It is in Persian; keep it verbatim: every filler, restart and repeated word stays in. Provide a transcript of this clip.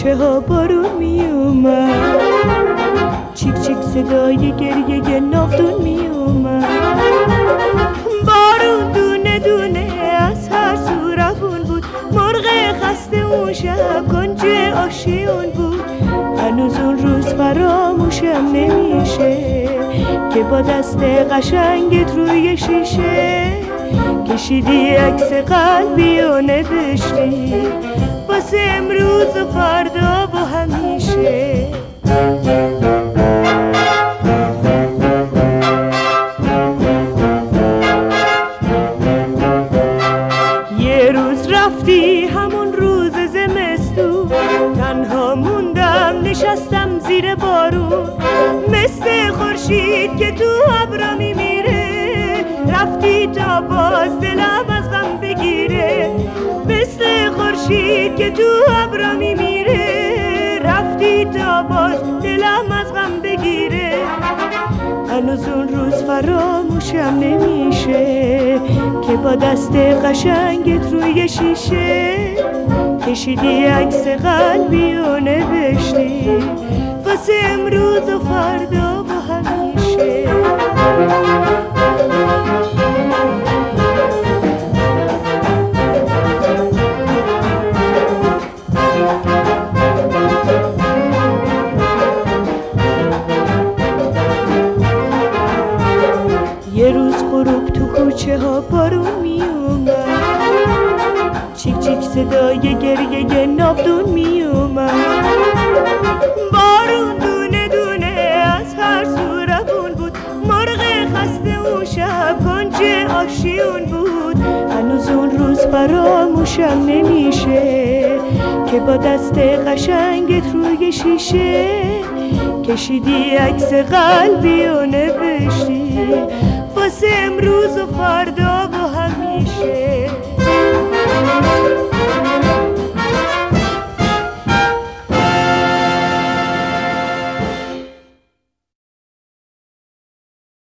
کوچه ها بارون می اومد، چیک چیک صدای گریه ناودون می اومد. بارون دونه دونه از هر سو روون بود، مرغ خسته اون شب کنج آشیون بود. هنوز اون روز فراموشم نمیشه که با دست قشنگت روی شیشه کشیدی عکس قلبی و نوشتی واسه امروز و فردا و همیشه. یه روز رفتی همون روز زمستون، تنها موندم نشستم زیر بارون، مثل خورشید که تو ابرا میمیره، رفتی تا باز دلم از غم بگیره. مثل خورشید که تو ابرا میمیره، رفتی تا باز دلم از غم بگیره. هنوز اون روز فراموشم نمیشه که با دست قشنگت روی شیشه کشیدی عکس قلبی و نوشتی واسه امروز و فردا و همیشه. یه روز غروب تو کوچه ها بارون می اومد، چیک چیک صدای گریه ناودون می اومد. بارون دونه دونه از هر سو روون بود، مرغ خسته اون شب کنج آشیون بود. هنوز اون روز فراموشم نمیشه که با دست قشنگت روی شیشه کشیدی عکس قلبی و نوشتی واسه امروز